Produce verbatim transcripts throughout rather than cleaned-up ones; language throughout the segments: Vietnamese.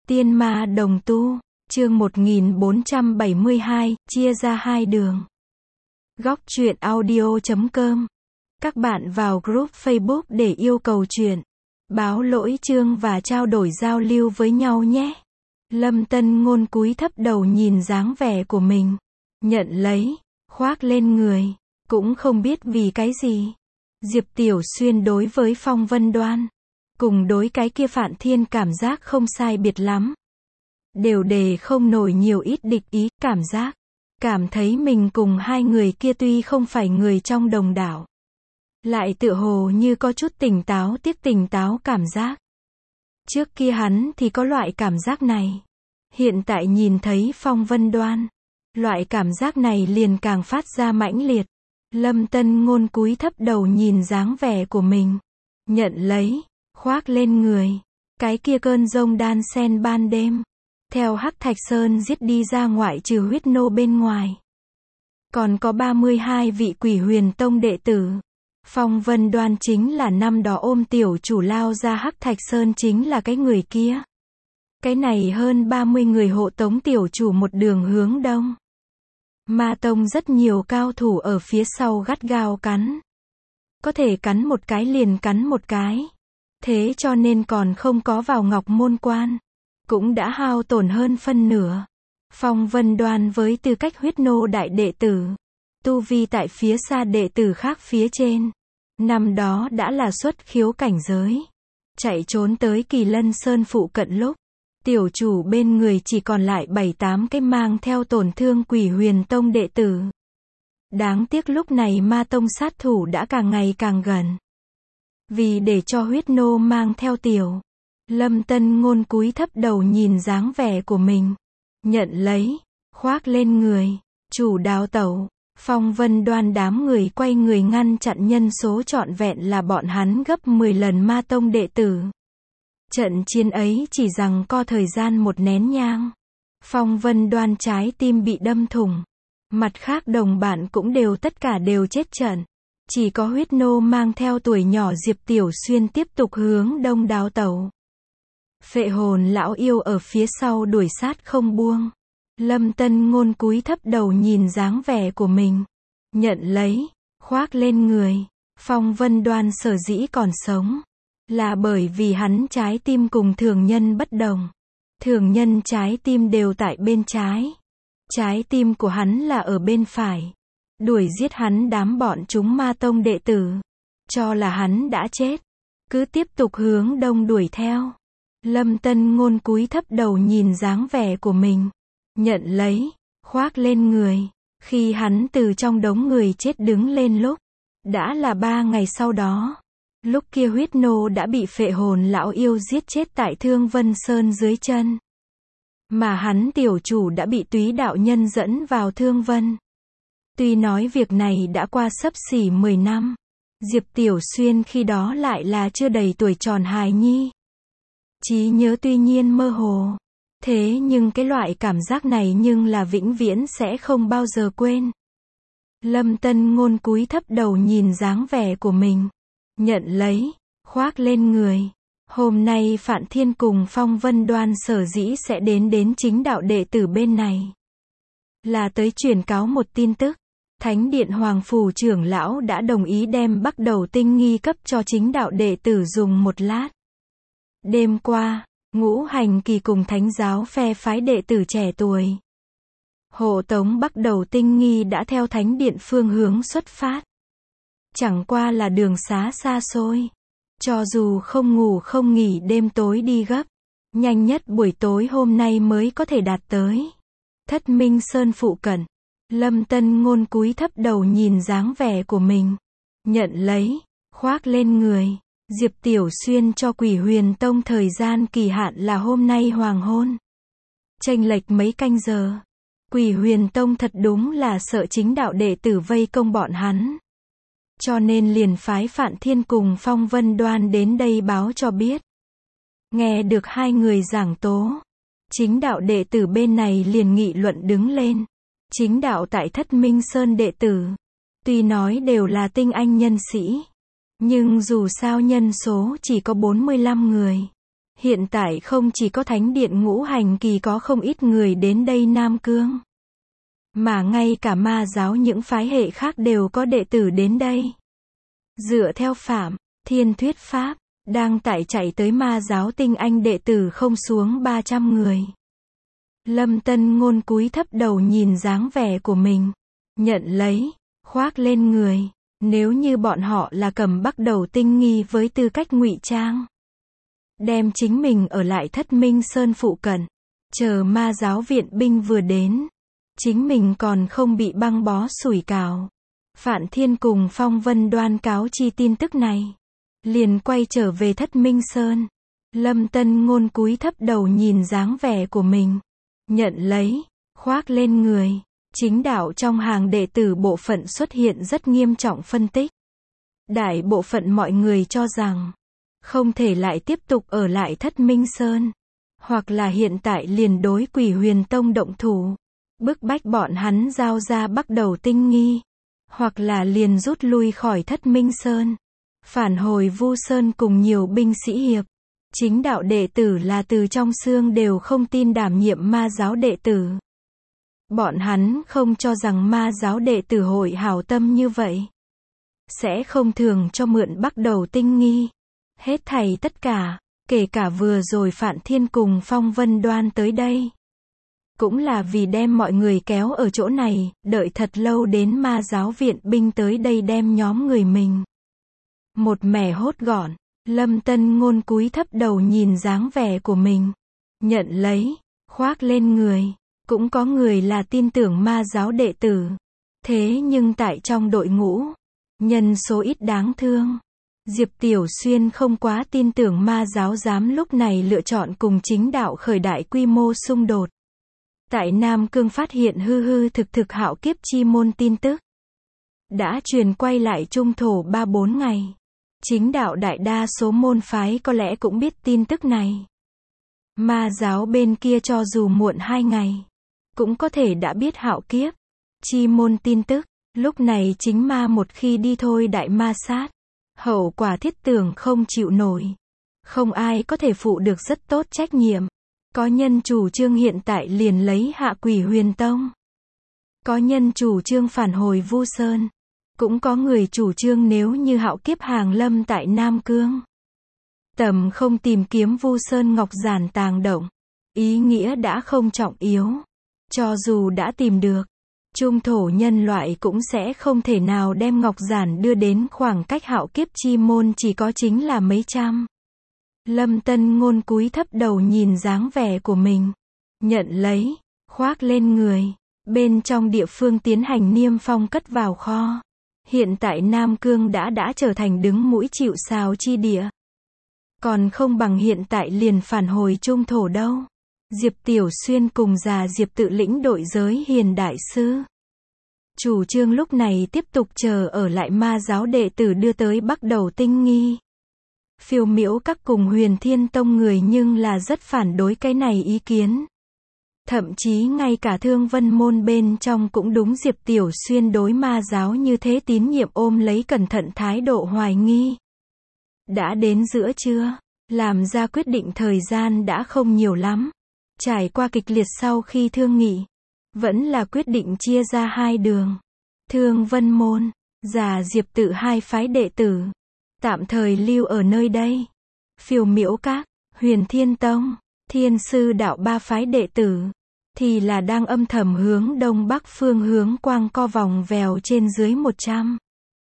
Tiên ma đồng tu, chương một nghìn bốn trăm bảy mươi hai, chia ra hai đường. Góc truyện audio chấm com. Các bạn vào group Facebook để yêu cầu truyện, báo lỗi chương và trao đổi giao lưu với nhau nhé. Lâm Tân Ngôn cúi thấp đầu nhìn dáng vẻ của mình, nhận lấy, khoác lên người, cũng không biết vì cái gì. Diệp Tiểu Xuyên đối với Phong Vân Đoan, cùng đối cái kia Phạn Thiên cảm giác không sai biệt lắm. Đều đề không nổi nhiều ít địch ý, cảm giác, cảm thấy mình cùng hai người kia tuy không phải người trong đồng đảo, lại tựa hồ như có chút tỉnh táo tiếc tỉnh táo cảm giác. Trước kia hắn thì có loại cảm giác này. Hiện tại nhìn thấy Phong Vân Đoan, loại cảm giác này liền càng phát ra mãnh liệt. Lâm Tân Ngôn cúi thấp đầu nhìn dáng vẻ của mình, nhận lấy, khoác lên người, cái kia cơn giông đan sen ban đêm, theo Hắc Thạch Sơn giết đi ra ngoại trừ huyết nô bên ngoài. Còn có ba mươi hai vị Quỷ Huyền Tông đệ tử. Phong Vân Đoan chính là năm đó ôm tiểu chủ lao ra Hắc Thạch Sơn chính là cái người kia. Cái này hơn ba mươi người hộ tống tiểu chủ một đường hướng đông. Ma Tông rất nhiều cao thủ ở phía sau gắt gao cắn. Có thể cắn một cái liền cắn một cái. Thế cho nên còn không có vào Ngọc Môn Quan, cũng đã hao tổn hơn phân nửa. Phong Vân Đoan với tư cách huyết nô đại đệ tử, tu vi tại phía xa đệ tử khác phía trên. Năm đó đã là xuất khiếu cảnh giới. Chạy trốn tới Kỳ Lân Sơn phụ cận lúc tiểu chủ bên người chỉ còn lại bảy tám cái mang theo tổn thương Quỷ Huyền Tông đệ tử. Đáng tiếc lúc này Ma Tông sát thủ đã càng ngày càng gần. Vì để cho huyết nô mang theo tiểu, Lâm Tân Ngôn cúi thấp đầu nhìn dáng vẻ của mình, nhận lấy, khoác lên người, chủ đào tẩu. Phong Vân Đoan đám người quay người ngăn chặn nhân số trọn vẹn là bọn hắn gấp mười lần Ma Tông đệ tử. Trận chiến ấy chỉ rằng co thời gian một nén nhang. Phong Vân Đoan trái tim bị đâm thủng. Mặt khác đồng bạn cũng đều tất cả đều chết trận. Chỉ có huyết nô mang theo tuổi nhỏ Diệp Tiểu Xuyên tiếp tục hướng đông đào tẩu. Phệ hồn lão yêu ở phía sau đuổi sát không buông. Lâm Tân Ngôn cúi thấp đầu nhìn dáng vẻ của mình, nhận lấy, khoác lên người. Phong Vân Đoan sở dĩ còn sống, là bởi vì hắn trái tim cùng thường nhân bất đồng. Thường nhân trái tim đều tại bên trái. Trái tim của hắn là ở bên phải. Đuổi giết hắn đám bọn chúng Ma Tông đệ tử, cho là hắn đã chết, cứ tiếp tục hướng đông đuổi theo. Lâm Tân Ngôn cúi thấp đầu nhìn dáng vẻ của mình, nhận lấy, khoác lên người. Khi hắn từ trong đống người chết đứng lên lúc, đã là ba ngày sau đó. Lúc kia huyết nô đã bị phệ hồn lão yêu giết chết tại Thương Vân Sơn dưới chân. Mà hắn tiểu chủ đã bị Túy đạo nhân dẫn vào Thương Vân. Tuy nói việc này đã qua xấp xỉ mười năm, Diệp Tiểu Xuyên khi đó lại là chưa đầy tuổi tròn hài nhi. Trí nhớ tuy nhiên mơ hồ. Thế nhưng cái loại cảm giác này nhưng là vĩnh viễn sẽ không bao giờ quên. Lâm Tân Ngôn cúi thấp đầu nhìn dáng vẻ của mình, nhận lấy, khoác lên người. Hôm nay Phạn Thiên cùng Phong Vân Đoan sở dĩ sẽ đến đến chính đạo đệ tử bên này, là tới truyền cáo một tin tức. Thánh điện Hoàng Phủ trưởng lão đã đồng ý đem Bắc Đầu Tinh nghi cấp cho chính đạo đệ tử dùng một lát. Đêm qua, Ngũ Hành Kỳ cùng Thánh giáo phe phái đệ tử trẻ tuổi hộ tống Bắc Đầu Tinh nghi đã theo thánh điện phương hướng xuất phát. Chẳng qua là đường xá xa xôi, cho dù không ngủ không nghỉ đêm tối đi gấp, nhanh nhất buổi tối hôm nay mới có thể đạt tới Thất Minh Sơn phụ cận. Lâm Tân Ngôn cúi thấp đầu nhìn dáng vẻ của mình, nhận lấy, khoác lên người. Diệp Tiểu Xuyên cho Quỷ Huyền Tông thời gian kỳ hạn là hôm nay hoàng hôn. Chênh lệch mấy canh giờ. Quỷ Huyền Tông thật đúng là sợ chính đạo đệ tử vây công bọn hắn. Cho nên liền phái Phạn Thiên cùng Phong Vân Đoan đến đây báo cho biết. Nghe được hai người giảng tố, chính đạo đệ tử bên này liền nghị luận đứng lên. Chính đạo tại Thất Minh Sơn đệ tử, tuy nói đều là tinh anh nhân sĩ, nhưng dù sao nhân số chỉ có bốn mươi lăm người. Hiện tại không chỉ có thánh điện Ngũ Hành Kỳ có không ít người đến đây Nam Cương, mà ngay cả ma giáo những phái hệ khác đều có đệ tử đến đây. Dựa theo Phạm Thiên thuyết pháp, đang tại chạy tới ma giáo tinh anh đệ tử không xuống ba trăm người. Lâm Tân Ngôn cúi thấp đầu nhìn dáng vẻ của mình, nhận lấy, khoác lên người. Nếu như bọn họ là cầm bắt đầu tinh nghi với tư cách ngụy trang, đem chính mình ở lại Thất Minh Sơn phụ cận, chờ ma giáo viện binh vừa đến, chính mình còn không bị băng bó sủi cảo. Phạn Thiên cùng Phong Vân Đoan cáo chi tin tức này, liền quay trở về Thất Minh Sơn. Lâm Tân Ngôn cúi thấp đầu nhìn dáng vẻ của mình, nhận lấy, khoác lên người. Chính đạo trong hàng đệ tử bộ phận xuất hiện rất nghiêm trọng phân tích. Đại bộ phận mọi người cho rằng, không thể lại tiếp tục ở lại Thất Minh Sơn, hoặc là hiện tại liền đối Quỷ Huyền Tông động thủ, bức bách bọn hắn giao ra bắt đầu tinh nghi, hoặc là liền rút lui khỏi Thất Minh Sơn, phản hồi Vu Sơn cùng nhiều binh sĩ hiệp. Chính đạo đệ tử là từ trong xương đều không tin đảm nhiệm ma giáo đệ tử. Bọn hắn không cho rằng ma giáo đệ tử hội hảo tâm như vậy, sẽ không thường cho mượn bắt đầu tinh nghi. Hết thảy tất cả, kể cả vừa rồi Phạn Thiên cùng Phong Vân Đoan tới đây, cũng là vì đem mọi người kéo ở chỗ này, đợi thật lâu đến ma giáo viện binh tới đây đem nhóm người mình một mẻ hốt gọn. Lâm Tân Ngôn cúi thấp đầu nhìn dáng vẻ của mình, nhận lấy, khoác lên người. Cũng có người là tin tưởng ma giáo đệ tử, thế nhưng tại trong đội ngũ, nhân số ít đáng thương. Diệp Tiểu Xuyên không quá tin tưởng ma giáo dám lúc này lựa chọn cùng chính đạo khởi đại quy mô xung đột. Tại Nam Cương phát hiện hư hư thực thực hạo kiếp chi môn tin tức, đã truyền quay lại trung thổ ba bốn ngày. Chính đạo đại đa số môn phái có lẽ cũng biết tin tức này. Ma giáo bên kia cho dù muộn hai ngày, cũng có thể đã biết hạo kiếp chi môn tin tức. Lúc này chính ma một khi đi thôi đại ma sát, hậu quả thiết tưởng không chịu nổi. Không ai có thể phụ được rất tốt trách nhiệm. Có nhân chủ trương hiện tại liền lấy hạ Quỷ Huyền Tông. Có nhân chủ trương phản hồi Vu Sơn. Cũng có người chủ trương nếu như hạo kiếp hàng lâm tại Nam Cương, tầm không tìm kiếm Vu Sơn Ngọc Giản tàng động. Ý nghĩa đã không trọng yếu. Cho dù đã tìm được, trung thổ nhân loại cũng sẽ không thể nào đem Ngọc Giản đưa đến khoảng cách hạo kiếp chi môn chỉ có chính là mấy trăm. Lâm Tân Ngôn cúi thấp đầu nhìn dáng vẻ của mình, nhận lấy, khoác lên người. Bên trong địa phương tiến hành niêm phong cất vào kho. Hiện tại Nam Cương đã đã trở thành đứng mũi chịu sào chi địa. Còn không bằng hiện tại liền phản hồi trung thổ đâu. Diệp Tiểu Xuyên cùng già Diệp tự lĩnh đội giới hiền đại sư. Chủ trương lúc này tiếp tục chờ ở lại ma giáo đệ tử đưa tới bắt đầu tinh nghi. Phiêu Miễu các cùng Huyền Thiên Tông người nhưng là rất phản đối cái này ý kiến. Thậm chí ngay cả Thương Vân môn bên trong cũng đúng Diệp Tiểu Xuyên đối ma giáo như thế tín nhiệm ôm lấy cẩn thận thái độ hoài nghi. Đã đến giữa trưa, làm ra quyết định thời gian đã không nhiều lắm. Trải qua kịch liệt sau khi thương nghị, vẫn là quyết định chia ra hai đường. Thương Vân môn, già Diệp tự hai phái đệ tử, tạm thời lưu ở nơi đây. Phiêu Miễu các, Huyền Thiên Tông, Thiên Sư đạo ba phái đệ tử, thì là đang âm thầm hướng đông bắc phương hướng quang co vòng vèo trên dưới một trăm.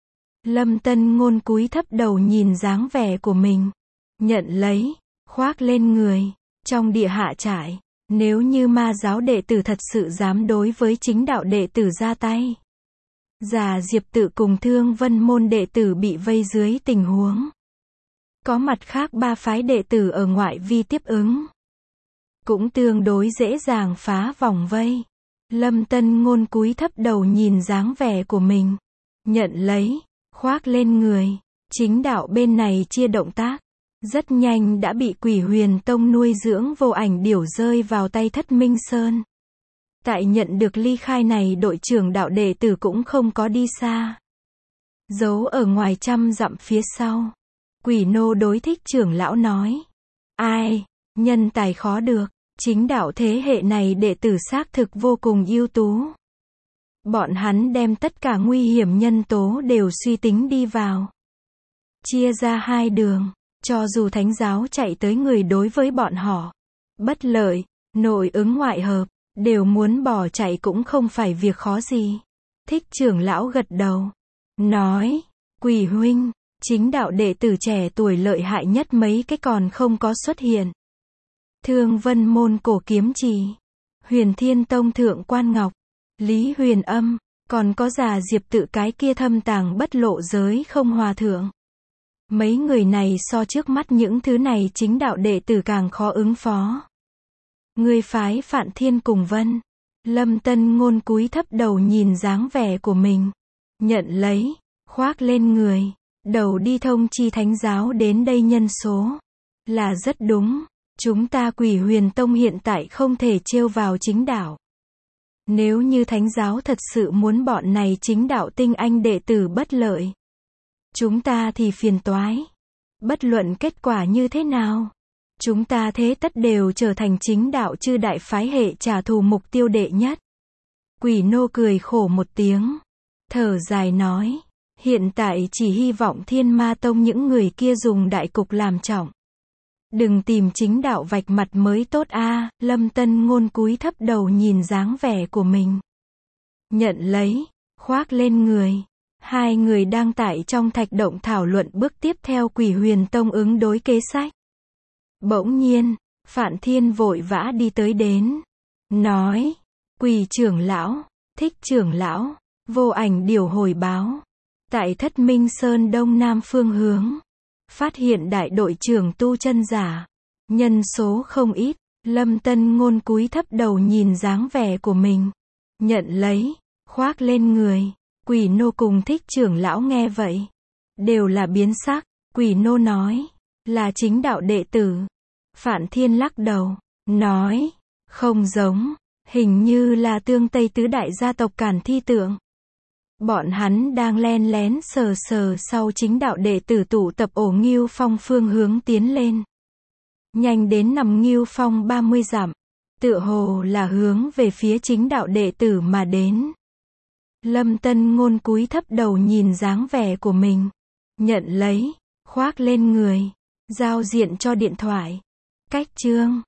Lâm Tân Ngôn cúi thấp đầu nhìn dáng vẻ của mình, nhận lấy, khoác lên người. Trong địa hạ trại, nếu như ma giáo đệ tử thật sự dám đối với chính đạo đệ tử ra tay, già Diệp tự cùng Thương Vân môn đệ tử bị vây dưới tình huống, có mặt khác ba phái đệ tử ở ngoại vi tiếp ứng, cũng tương đối dễ dàng phá vòng vây. Lâm Tân Ngôn cúi thấp đầu nhìn dáng vẻ của mình, nhận lấy, khoác lên người. Chính đạo bên này chia động tác, rất nhanh đã bị Quỷ Huyền Tông nuôi dưỡng vô ảnh điểu rơi vào tay Thất Minh Sơn. Tại nhận được ly khai này đội trưởng đạo đệ tử cũng không có đi xa, giấu ở ngoài trăm dặm phía sau. Quỷ Nô đối Thích trưởng lão nói, Ai, nhân tài khó được, chính đạo thế hệ này đệ tử xác thực vô cùng ưu tú. Bọn hắn đem tất cả nguy hiểm nhân tố đều suy tính đi vào. Chia ra hai đường, cho dù thánh giáo chạy tới người đối với bọn họ bất lợi, nội ứng ngoại hợp, đều muốn bỏ chạy cũng không phải việc khó gì. Thích trưởng lão gật đầu, nói, Quỷ huynh, chính đạo đệ tử trẻ tuổi lợi hại nhất mấy cái còn không có xuất hiện. Thương Vân môn cổ kiếm trì, Huyền Thiên tông thượng quan ngọc, Lý Huyền Âm, còn có già Diệp tự cái kia thâm tàng bất lộ giới không hòa thượng. Mấy người này so trước mắt những thứ này chính đạo đệ tử càng khó ứng phó. Người phái Phạn Thiên cùng Vân, Lâm Tân Ngôn cúi thấp đầu nhìn dáng vẻ của mình, nhận lấy, khoác lên người, đầu đi thông chi thánh giáo đến đây nhân số. Là rất đúng, chúng ta Quỷ Huyền Tông hiện tại không thể trêu vào chính đạo. Nếu như thánh giáo thật sự muốn bọn này chính đạo tinh anh đệ tử bất lợi, chúng ta thì phiền toái. Bất luận kết quả như thế nào, chúng ta thế tất đều trở thành chính đạo chư đại phái hệ trả thù mục tiêu đệ nhất. Quỷ nô cười khổ một tiếng, thở dài nói, hiện tại chỉ hy vọng Thiên Ma Tông những người kia dùng đại cục làm trọng. Đừng tìm chính đạo vạch mặt mới tốt a. À. Lâm Tân Ngôn cúi thấp đầu nhìn dáng vẻ của mình, nhận lấy, khoác lên người. Hai người đang tại trong thạch động thảo luận bước tiếp theo Quỷ Huyền Tông ứng đối kế sách. Bỗng nhiên, Phạn Thiên vội vã đi tới đến, nói, Quỷ trưởng lão, Thích trưởng lão, vô ảnh điều hồi báo. Tại Thất Minh Sơn đông nam phương hướng, phát hiện đại đội trưởng tu chân giả, nhân số không ít. Lâm Tân Ngôn cúi thấp đầu nhìn dáng vẻ của mình, nhận lấy, khoác lên người. Quỷ nô cùng Thích trưởng lão nghe vậy, đều là biến sắc. Quỷ nô nói, là chính đạo đệ tử. Phạn Thiên lắc đầu, nói, không giống, hình như là Tương Tây tứ đại gia tộc Càn Thi Tượng. Bọn hắn đang len lén sờ sờ sau chính đạo đệ tử tụ tập ổ Ngưu Phong phương hướng tiến lên. Nhanh đến nằm Ngưu Phong ba mươi dặm, tựa hồ là hướng về phía chính đạo đệ tử mà đến. Lâm Tân Ngôn cúi thấp đầu nhìn dáng vẻ của mình, nhận lấy, khoác lên người, giao diện cho điện thoại. Cách chương